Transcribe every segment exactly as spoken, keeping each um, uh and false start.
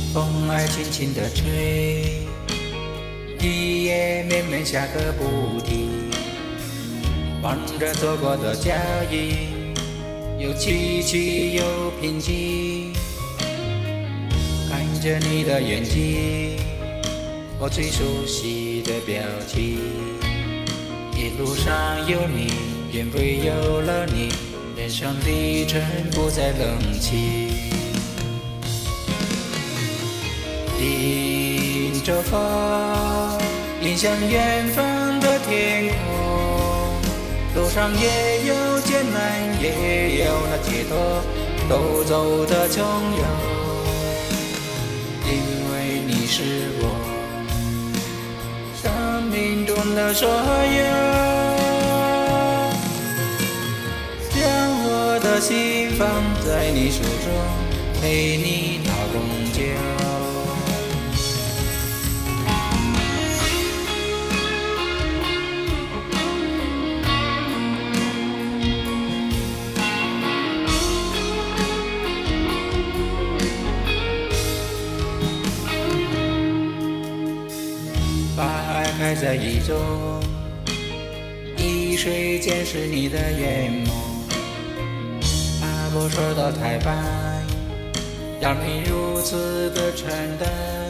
风儿轻轻地吹，雨也绵绵下个不停。望着走过的脚印，有崎岖有平静。看着你的眼睛，我最熟悉的表情。一路上有你，因为有了你，人生历程不再冷清。迎着风，迎向远方的天空，路上也有艰难，也有那解脱，都走得从容。因为你是我生命中的所有，将我的心放在你手中，陪你到永久。花儿开在雨中，一水间是你的眼眸。把我说到太白，让你如此的承担。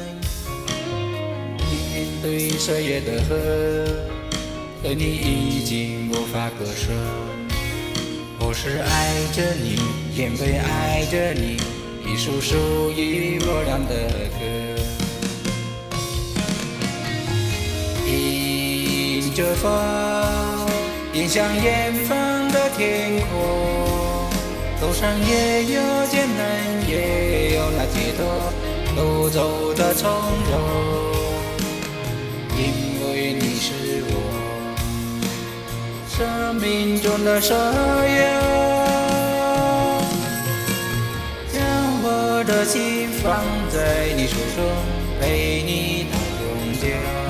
面对岁月的河，对你已经无法割舍。我是爱着你，因为爱着你，一首属于我俩的歌。迎着风，迎向远方的天空，路上也有艰难，也有那解脱，都走得从容。因为你是我生命中的所有，将我的心放在你手中，陪你到永久。